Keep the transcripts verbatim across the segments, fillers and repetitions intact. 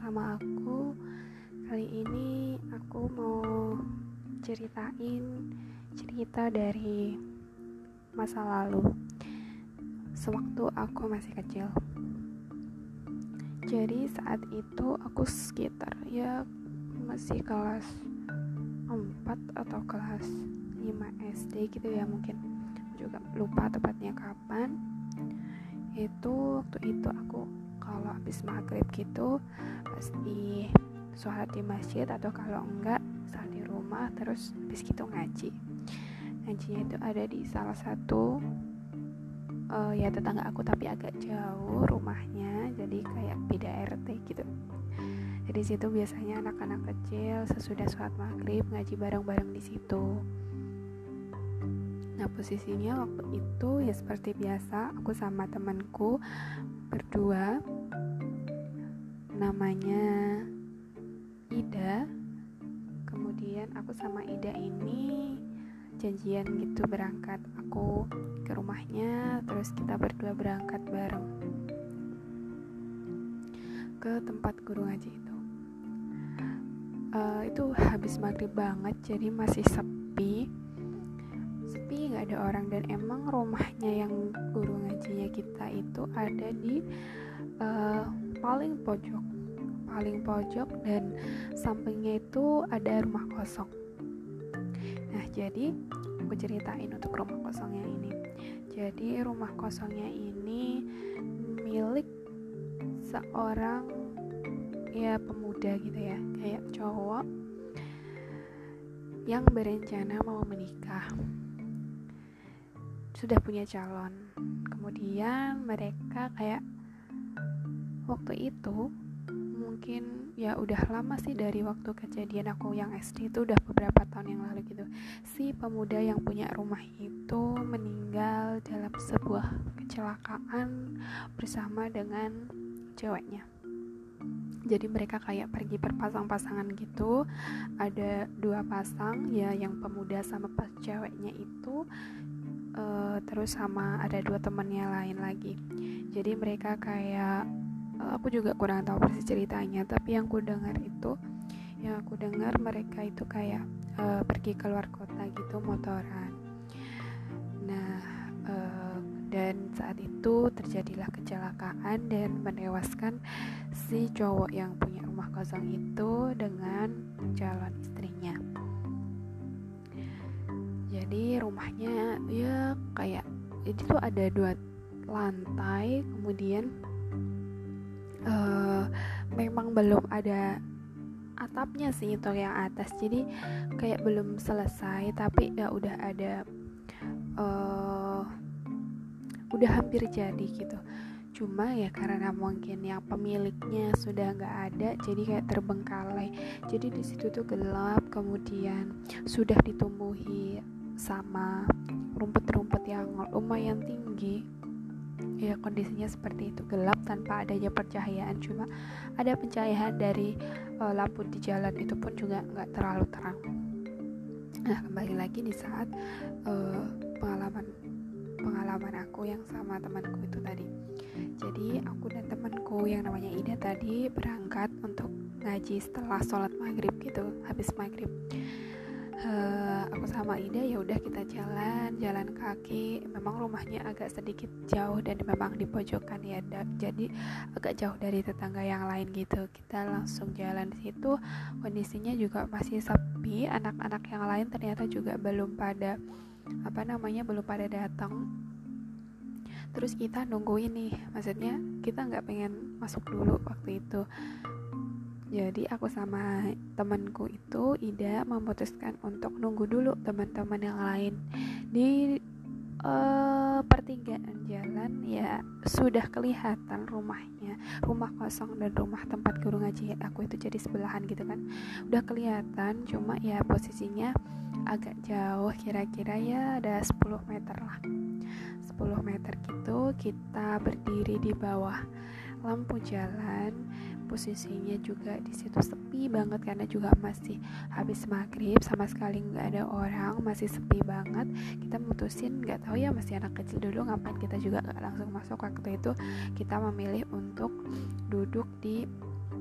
sama aku. Kali ini aku mau ceritain cerita dari masa lalu, sewaktu aku masih kecil. Jadi saat itu aku sekitar ya masih kelas empat atau kelas lima S D gitu ya, mungkin juga lupa tepatnya kapan. Itu waktu itu aku kalau habis maghrib gitu pasti sholat di masjid, atau kalau enggak saat di rumah, terus habis gitu ngaji. Ngajinya itu ada di salah satu uh, ya tetangga aku, tapi agak jauh rumahnya, jadi kayak beda R T gitu. Jadi situ biasanya anak-anak kecil sesudah sholat maghrib ngaji bareng-bareng di situ. Nah, posisinya waktu itu ya seperti biasa, aku sama temanku berdua, namanya Ida. Kemudian aku sama Ida ini janjian gitu berangkat, aku ke rumahnya, terus kita berdua berangkat bareng ke tempat guru ngaji itu. Uh, itu habis maghrib banget, jadi masih sepi sepi nggak ada orang, dan emang rumahnya yang guru ngajinya kita itu ada di uh, paling pojok paling pojok dan sampingnya itu ada rumah kosong. Nah, jadi aku ceritain untuk rumah kosongnya ini. Jadi rumah kosongnya ini milik seorang ya pemuda gitu ya, kayak cowok yang berencana mau menikah, sudah punya calon. Kemudian mereka kayak waktu itu mungkin ya udah lama sih, dari waktu kejadian aku yang S D itu udah beberapa tahun yang lalu gitu. Si pemuda yang punya rumah itu meninggal dalam sebuah kecelakaan bersama dengan ceweknya. Jadi mereka kayak pergi berpasang-pasangan gitu, ada dua pasang ya, yang pemuda sama pas ceweknya itu. Uh, terus sama ada dua temannya lain lagi. Jadi mereka kayak uh, aku juga kurang tahu persis ceritanya, tapi yang aku dengar itu yang aku dengar mereka itu kayak uh, pergi keluar kota gitu motoran. Nah, uh, dan saat itu terjadilah kecelakaan dan menewaskan si cowok yang punya rumah kosong itu dengan calon istrinya. Jadi rumahnya ya kayak itu tuh ada dua lantai, kemudian uh, memang belum ada atapnya sih untuk yang atas, jadi kayak belum selesai, tapi ya udah ada uh, udah hampir jadi gitu. Cuma ya karena mungkin yang pemiliknya sudah nggak ada, jadi kayak terbengkalai. Jadi di situ tuh gelap, kemudian sudah ditumbuhi sama rumput-rumput yang lumayan tinggi. Ya kondisinya seperti itu, gelap tanpa adanya pencahayaan, cuma ada pencahayaan dari uh, lampu di jalan, itu pun juga nggak terlalu terang. Nah, kembali lagi di saat uh, pengalaman pengalaman aku yang sama temanku itu tadi. Jadi aku dan temanku yang namanya Ida tadi berangkat untuk ngaji setelah sholat maghrib gitu, habis maghrib. Uh, aku sama Ida ya udah kita jalan jalan kaki. Memang rumahnya agak sedikit jauh dan memang di pojokan ya, da- jadi agak jauh dari tetangga yang lain gitu. Kita langsung jalan di situ, kondisinya juga masih sepi. Anak-anak yang lain ternyata juga belum pada apa namanya belum pada datang. Terus kita nungguin nih, maksudnya kita nggak pengen masuk dulu waktu itu. Jadi aku sama temanku itu, Ida, memutuskan untuk nunggu dulu teman-teman yang lain di uh, pertigaan jalan. Ya sudah kelihatan rumahnya, rumah kosong dan rumah tempat guru ngaji aku itu jadi sebelahan gitu kan, udah kelihatan. Cuma ya posisinya agak jauh, kira-kira ya ada sepuluh meter lah, sepuluh meter gitu. Kita berdiri di bawah lampu jalan, posisinya juga di situ sepi banget karena juga masih habis maghrib, sama sekali nggak ada orang, masih sepi banget. Kita mutusin, nggak tahu ya, masih anak kecil dulu, ngapain kita juga nggak langsung masuk. Waktu itu kita memilih untuk duduk di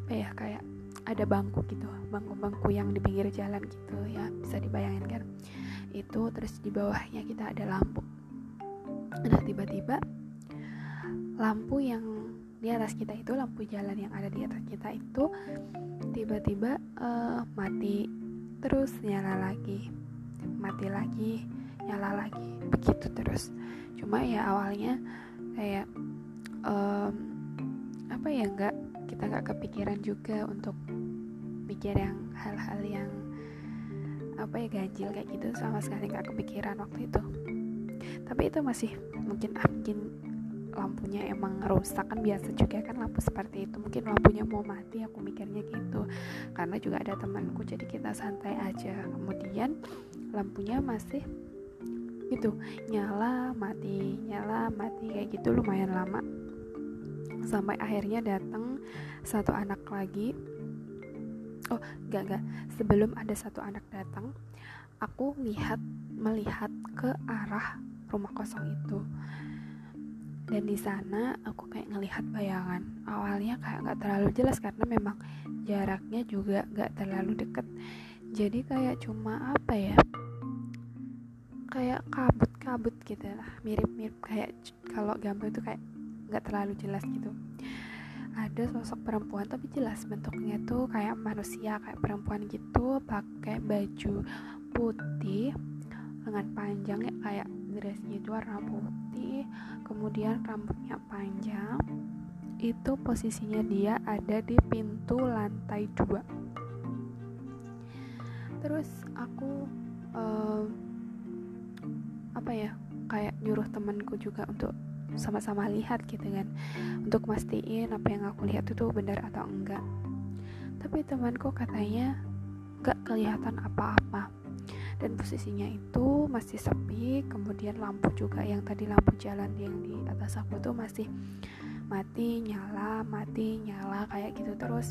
apa ya, kayak ada bangku gitu, bangku-bangku yang di pinggir jalan gitu ya, bisa dibayangin kan itu. Terus di bawahnya kita ada lampu. Nah tiba-tiba lampu yang di atas kita itu, lampu jalan yang ada di atas kita itu tiba-tiba uh, mati, terus nyala lagi, mati lagi, nyala lagi, begitu terus. Cuma ya awalnya kayak um, apa ya, nggak kita nggak kepikiran juga untuk mikir yang hal-hal yang apa ya, ganjil kayak gitu, sama sekali nggak kepikiran waktu itu. Tapi itu masih mungkin ah, mungkin lampunya emang rusak, kan biasa juga kan lampu seperti itu, mungkin lampunya mau mati, aku mikirnya gitu. Karena juga ada temanku, jadi kita santai aja. Kemudian lampunya masih gitu, nyala mati, nyala mati kayak gitu lumayan lama, sampai akhirnya datang satu anak lagi. Oh enggak enggak sebelum ada satu anak datang, aku lihat melihat ke arah rumah kosong itu. Dan di sana aku kayak ngelihat bayangan. Awalnya kayak nggak terlalu jelas karena memang jaraknya juga nggak terlalu deket. Jadi kayak cuma apa ya, kayak kabut-kabut gitu lah, mirip-mirip kayak kalau gambar itu kayak nggak terlalu jelas gitu. Ada sosok perempuan tapi jelas bentuknya tuh kayak manusia, kayak perempuan gitu, pakai baju putih lengan panjang ya, kayak dressnya itu warna putih, kemudian rambutnya panjang. Itu posisinya dia ada di pintu lantai dua. Terus aku um, apa ya, kayak nyuruh temanku juga untuk sama-sama lihat gitu kan, untuk mastiin apa yang aku lihat itu benar atau enggak. Tapi temanku katanya gak kelihatan apa-apa, dan posisinya itu masih sepi. Kemudian lampu juga yang tadi lampu jalan yang di atas aku tuh masih mati nyala mati nyala kayak gitu terus.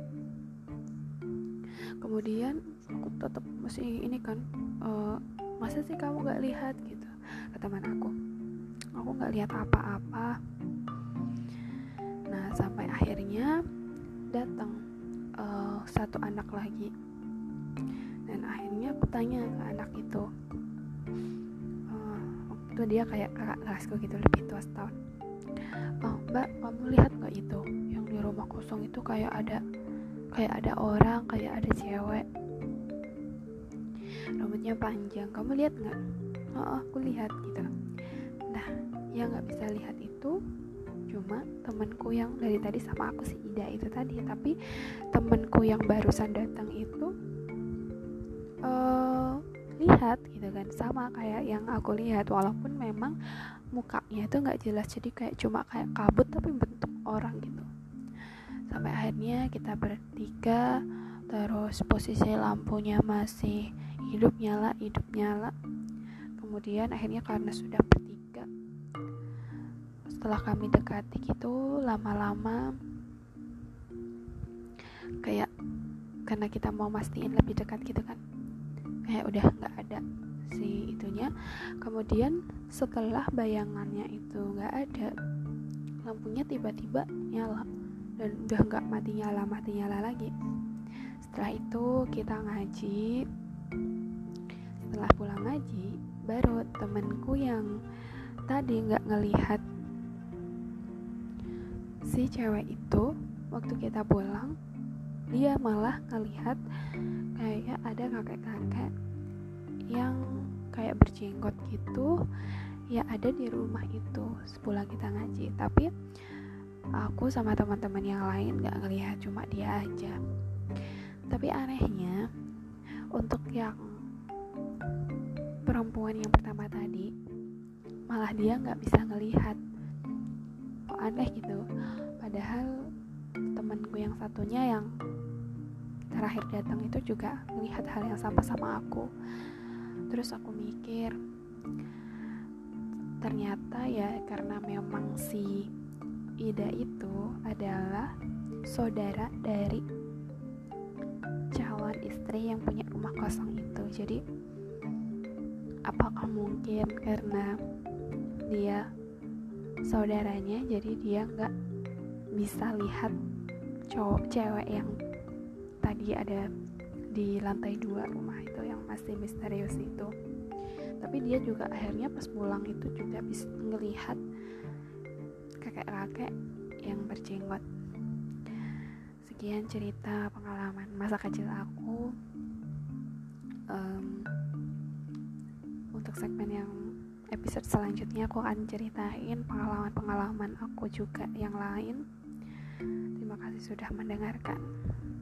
Kemudian aku tetap masih ini kan, e, masa sih kamu gak lihat gitu, kata teman aku. Aku gak lihat apa-apa. Nah sampai akhirnya datang uh, satu anak lagi. Dan akhirnya aku tanya ke anak itu, uh, waktu itu dia kayak kakak kelasku gitu, lebih tua setahun. Oh, Mbak, kamu lihat nggak itu yang di rumah kosong itu kayak ada kayak ada orang, kayak ada cewek, rambutnya panjang. Kamu lihat nggak? Oh, aku lihat gitu. Nah, yang nggak bisa lihat itu cuma temanku yang dari tadi sama aku, si Ida itu tadi. Tapi temanku yang barusan datang itu uh, lihat gitu kan, sama kayak yang aku lihat, walaupun memang mukanya itu nggak jelas, jadi kayak cuma kayak kabut tapi bentuk orang gitu. Sampai akhirnya kita bertiga, terus posisi lampunya masih hidup nyala hidup nyala. Kemudian akhirnya karena sudah bertiga, setelah kami dekati gitu, lama-lama kayak karena kita mau mastiin lebih dekat gitu kan, kayak udah nggak ada si itunya. Kemudian setelah bayangannya itu nggak ada, lampunya tiba-tiba nyala dan udah nggak mati nyala mati nyala lagi. Setelah itu kita ngaji. Setelah pulang ngaji, baru temanku yang tadi nggak ngelihat si cewek itu, waktu kita pulang dia malah ngelihat kayak ada kakek-kakek yang kayak berjenggot gitu ya, ada di rumah itu sepulang kita ngaji. Tapi aku sama teman-teman yang lain nggak ngelihat, cuma dia aja. Tapi anehnya untuk yang perempuan yang pertama tadi, malah dia nggak bisa ngelihat. Kok aneh gitu, padahal temanku yang satunya yang terakhir datang itu juga melihat hal yang sama sama aku. Terus aku mikir, ternyata ya karena memang si Ida itu adalah saudara dari calon istri yang punya rumah kosong itu. Jadi apakah mungkin karena dia saudaranya jadi dia gak bisa lihat cowok cewek yang tadi ada di lantai dua rumah itu yang masih misterius itu. Tapi dia juga akhirnya pas pulang itu juga bisa ngelihat kakek-kakek yang berjenggot. Sekian cerita pengalaman masa kecil aku. um, Untuk segmen yang episode selanjutnya aku akan ceritain pengalaman-pengalaman aku juga yang lain. Terima kasih sudah mendengarkan.